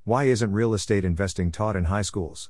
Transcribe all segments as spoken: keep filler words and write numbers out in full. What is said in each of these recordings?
Why isn't real estate investing taught in high schools?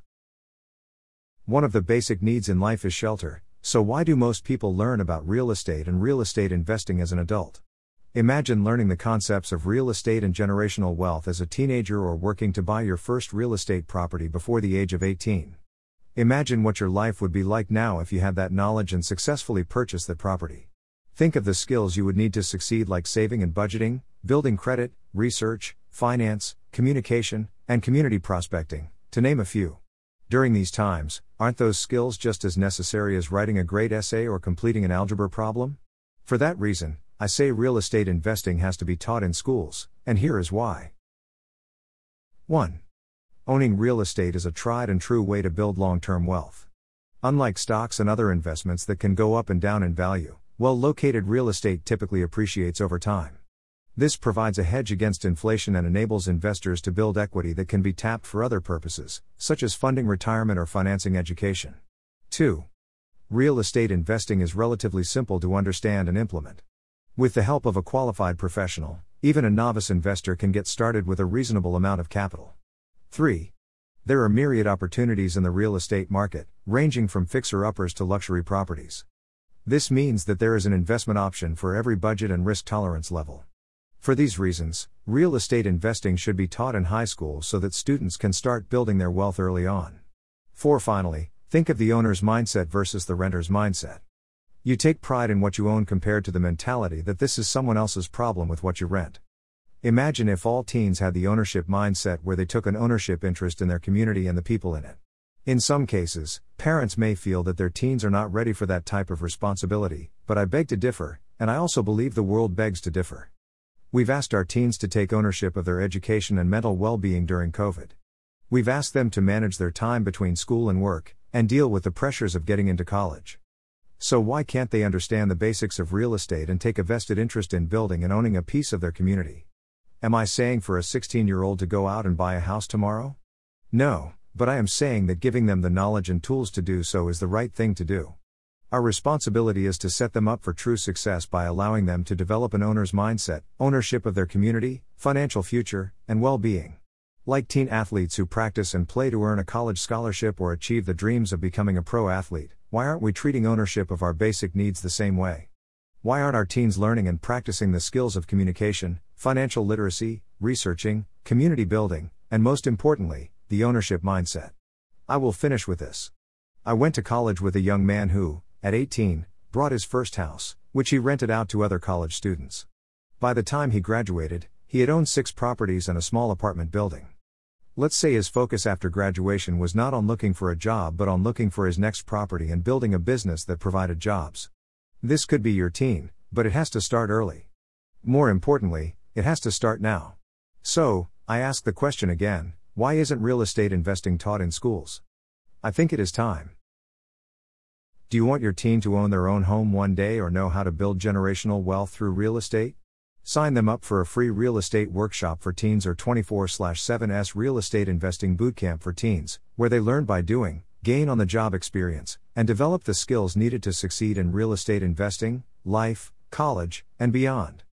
One of the basic needs in life is shelter, so why do most people learn about real estate and real estate investing as an adult? Imagine learning the concepts of real estate and generational wealth as a teenager or working to buy your first real estate property before the age of eighteen. Imagine what your life would be like now if you had that knowledge and successfully purchased that property. Think of the skills you would need to succeed, like saving and budgeting, building credit, research, finance, communication, and community prospecting, to name a few. During these times, aren't those skills just as necessary as writing a great essay or completing an algebra problem? For that reason, I say real estate investing has to be taught in schools, and here is why. one. Owning real estate is a tried and true way to build long-term wealth. Unlike stocks and other investments that can go up and down in value, well-located real estate typically appreciates over time. This provides a hedge against inflation and enables investors to build equity that can be tapped for other purposes, such as funding retirement or financing education. two. Real estate investing is relatively simple to understand and implement. With the help of a qualified professional, even a novice investor can get started with a reasonable amount of capital. three. There are myriad opportunities in the real estate market, ranging from fixer-uppers to luxury properties. This means that there is an investment option for every budget and risk tolerance level. For these reasons, real estate investing should be taught in high school so that students can start building their wealth early on. four. Finally, think of the owner's mindset versus the renter's mindset. You take pride in what you own compared to the mentality that this is someone else's problem with what you rent. Imagine if all teens had the ownership mindset where they took an ownership interest in their community and the people in it. In some cases, parents may feel that their teens are not ready for that type of responsibility, but I beg to differ, and I also believe the world begs to differ. We've asked our teens to take ownership of their education and mental well-being during COVID. We've asked them to manage their time between school and work, and deal with the pressures of getting into college. So why can't they understand the basics of real estate and take a vested interest in building and owning a piece of their community? Am I saying for a sixteen-year-old to go out and buy a house tomorrow? No. But I am saying that giving them the knowledge and tools to do so is the right thing to do. Our responsibility is to set them up for true success by allowing them to develop an owner's mindset, ownership of their community, financial future, and well-being. Like teen athletes who practice and play to earn a college scholarship or achieve the dreams of becoming a pro athlete, why aren't we treating ownership of our basic needs the same way? Why aren't our teens learning and practicing the skills of communication, financial literacy, researching, community building, and most importantly, the ownership mindset? I will finish with this. I went to college with a young man who, at eighteen, bought his first house, which he rented out to other college students. By the time he graduated, he had owned six properties and a small apartment building. Let's say his focus after graduation was not on looking for a job but on looking for his next property and building a business that provided jobs. This could be your teen, but it has to start early. More importantly, it has to start now. So, I ask the question again. Why isn't real estate investing taught in schools? I think it is time. Do you want your teen to own their own home one day or know how to build generational wealth through real estate? Sign them up for a free real estate workshop for teens or twenty-four seven S Real Estate Investing Bootcamp for teens, where they learn by doing, gain on-the-job experience, and develop the skills needed to succeed in real estate investing, life, college, and beyond.